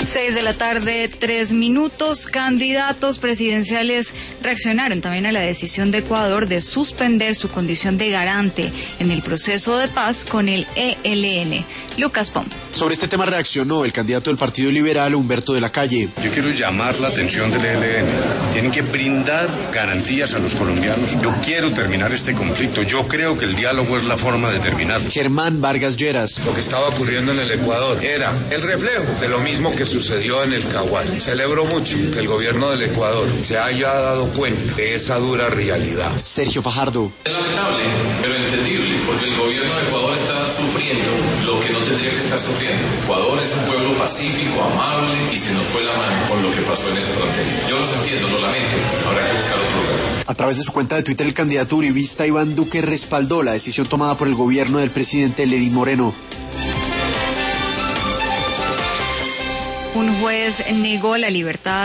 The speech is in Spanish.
6:03 p.m. Candidatos presidenciales reaccionaron también a la decisión de Ecuador de suspender su condición de garante en el proceso de paz con el ELN. Lucas Pom. Sobre este tema reaccionó el candidato del Partido Liberal, Humberto de la Calle. Yo quiero llamar la atención del ELN. Tienen que brindar garantías a los colombianos. Yo quiero terminar este conflicto. Yo creo que el diálogo es la forma de terminarlo. Germán Vargas Lleras. Lo que estaba ocurriendo en el Ecuador era el reflejo de lo mismo que sucedió en el Caguán. Celebro mucho que el gobierno del Ecuador se haya dado cuenta de esa dura realidad. Sergio Fajardo. Es lamentable, pero entendible, porque el gobierno de Ecuador está sufriendo lo que no tendría que estar sufriendo. Ecuador es un pueblo pacífico, amable, y se nos fue la mano con lo que pasó en esa frontera. Yo los entiendo, lo lamento, habrá que buscar otro lugar. A través de su cuenta de Twitter, el candidato uribista Iván Duque respaldó la decisión tomada por el gobierno del presidente Lenín Moreno. Un juez negó la libertad